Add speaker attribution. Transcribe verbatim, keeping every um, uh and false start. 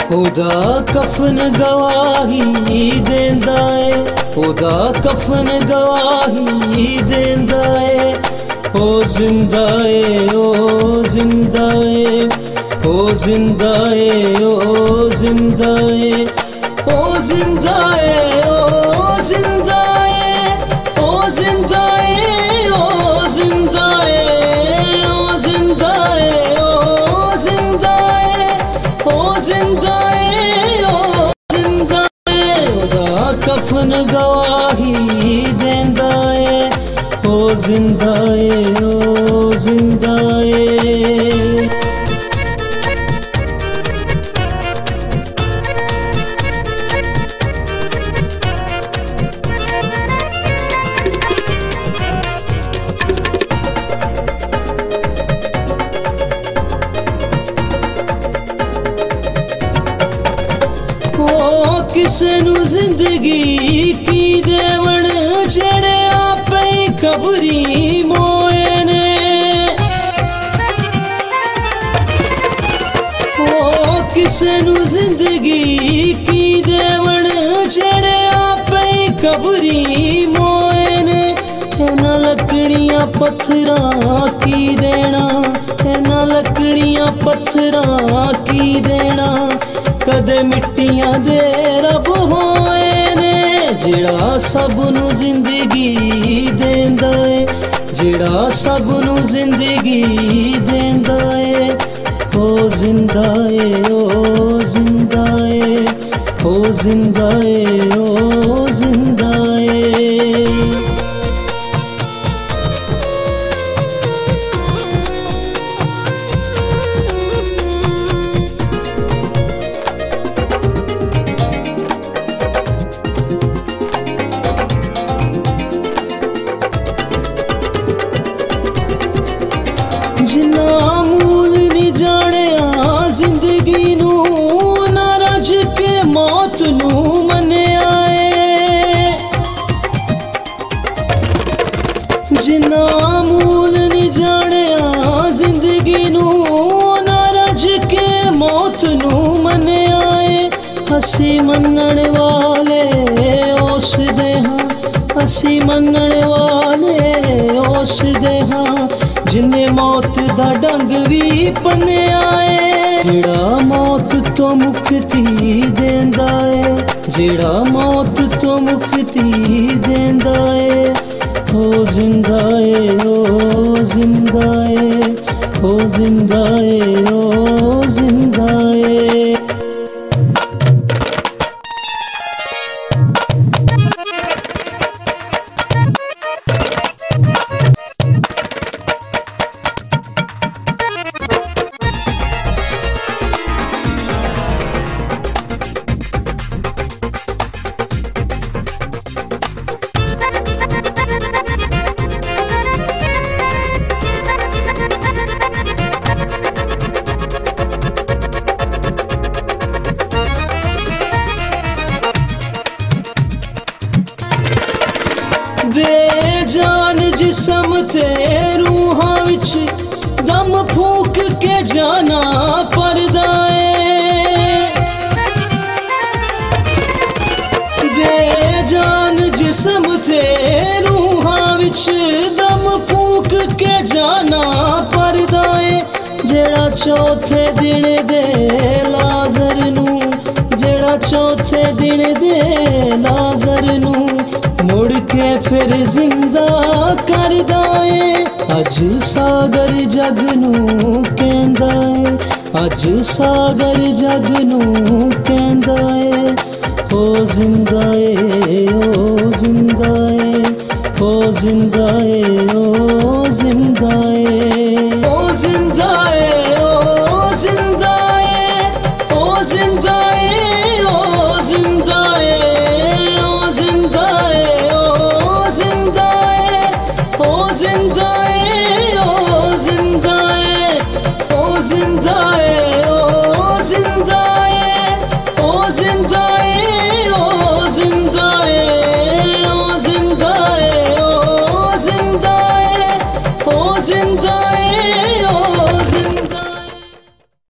Speaker 1: ओदा कफन गवाही देंदा है, ओदा कफन गवाही देंदा है। ओ जिंदा है, ओ जिंदा है, ओ जिंदा है, ओ जिंदा है, ओ जिंदा है, ओ जिंदा है, ओ जिंदा है, ओ जिंदा है, ओ जिंदा है, ओ जिंदा है, ओ जिंदा है, ओ जिंदा है। ओदा कफन गवाही देंदा है, ओ जिंदा है, ओ जिंदा है। किसे नू जिंदगी की देवण जेड़े आपे कबरी मोए ने। ओ किसे नू जिंदगी की देवण जेड़े आपे कबरी मोए ने। इना लकड़ियां पत्थरां की देना, इना लकड़ियां पत्थरां की देना। कदे मिट्टियां दे रब होए ने, जेड़ा सबनू जिंदगी देंदा है, जेड़ा सबनू जिंदगी देंदा है। ओ जिंदा है, ओ जिंदा है, ओ जिंदा है, ओ जिंदा है। जिन्ना मूल नहीं जानिया जिंदगी नू, ना रज के मौत नू मन्निया है। जिन्ना मूल नहीं जानिया जिंदगी नू, ना रज के मौत नू मन्निया है। हसी मनण वाले उस दे हां, हसी मनण वाले उस दे हां, जिन्ने मौत दा डंग भी पन्निया है। जेड़ा मौत तो मुक्ति देंदा है, जेड़ा मौत तो मुक्ति देंदा है। ओ जिंदा है, ओ जिंदा है, ओ जिंदा है, ओ जिंदा है। बेजान जिसम ते रूहां विच दम फूक के जाना परदा है। बेजान जिसम ते रूहां विच दम फूक के जाना परदा है। जेड़ा चौथे दिन दे लाज़र नू, जेड़ा चौथे दिन दे लाज़र नू मुड़ के फिर जिंदा करदा है। अज सागर जग नू कहंदा है, अज सागर जग नू कहंदा है। ओ जिंदा है, ओ जिंदा है, ओ जिंदा है, ओ जिंदा है।